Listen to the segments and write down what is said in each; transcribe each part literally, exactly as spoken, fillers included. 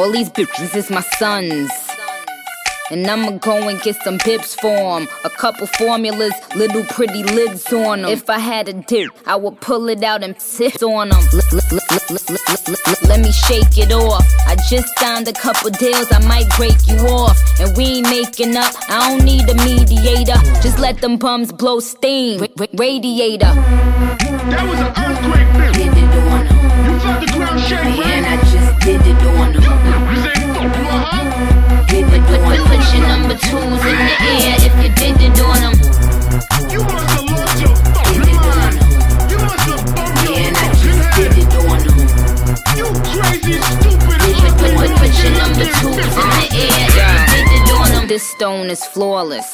All these bitches is my sons. And I'ma go and get some pips for 'em. A couple formulas, little pretty lids on 'em. If I had a dip, I would pull it out and sit on 'em. Let me shake it off. I just signed a couple deals, I might break you off. And we ain't making up, I don't need a mediator. Just let them bums blow steam, ra- radiator. That was an earthquake, bitch. Did it on 'em. You felt the ground shake, right? And I just did it on 'em. You say fuck you, huh? Did it on 'em. Put your number twos in the air if you did it on 'em. You must have lost your fucking mind. You must have bumped your And I fucking just head. did it on 'em. You crazy, stupid, Put, put, put, put your ugly, number twos in the air if you did it on 'em. This stone is flawless.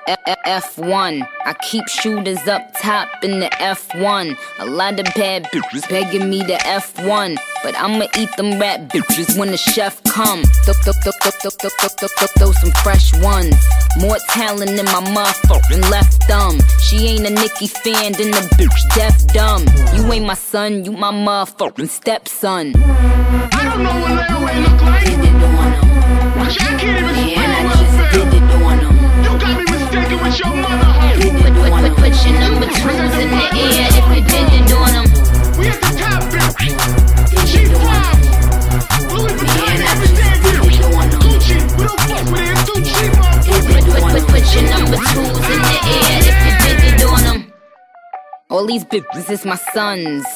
F one. I keep shooters up top in the F one. A lot of bad bitches begging me to F one, but I'ma eat them rap bitches when the chef come. Throw, throw, throw, throw, throw, throw, throw, throw, throw, throw some fresh ones. More talent in my motherfucking left thumb. She ain't a Nicki fan, then the bitch deaf dumb. You ain't my son, you my motherfucking stepson. I don't know what Larry look like. Did it on 'em. Watch, I can't even spell And I well just fast. did it on 'em. You got me mistaken with your mother, hoe. Put, put, put, put your number twos in the air if you did it on 'em. We at the top, bitch. G five. Louis Vuitton, every damn bitch. Gucci, we don't fuck with it. It's too cheap, Put, put, motherfucker. put, put your number twos in the air if you did it on 'em. All these bitches is my sons.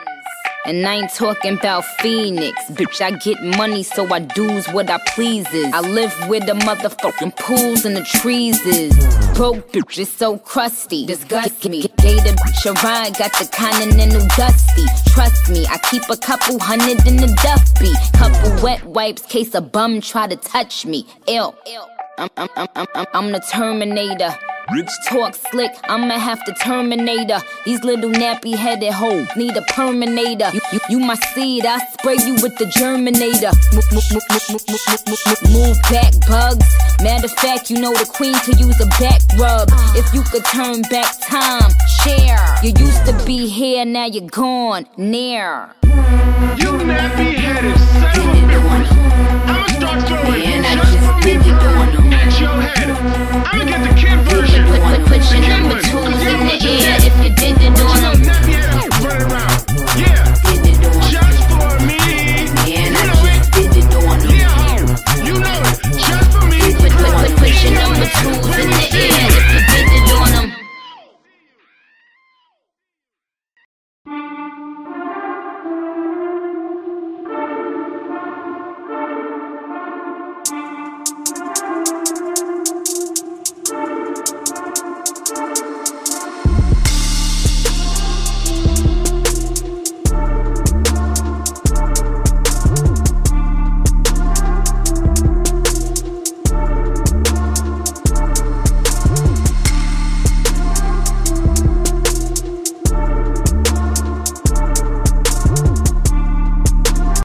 And I ain't talking about Phoenix. Bitch, I get money, so I do's what I pleases. I live where the motherfucking pools and the trees is. Broke bitch is so crusty. Disgust me. Gave the bitch a ride, got the continental dusty. Trust me, I keep a couple hundred in the duffy. Couple wet wipes, case a bum try to touch me. Ill. I'm, I'm, I'm, I'm, I'm, I'm the Terminator. Rich talk slick, I'ma have to terminate her. These little nappy headed hoes need a perminator. You, you, you my seed, I spray you with the germinator. Move, move, move, move, move, move, move, move back, bugs. Matter of fact, you know the queen could use a back rub. If you could turn back time, share. You used to be here, now you're gone, near. You nappy headed son of a bitch. I'ma start throwing And I just just for me did it on 'em. at your head. I'ma get the kid version. Put, put, put your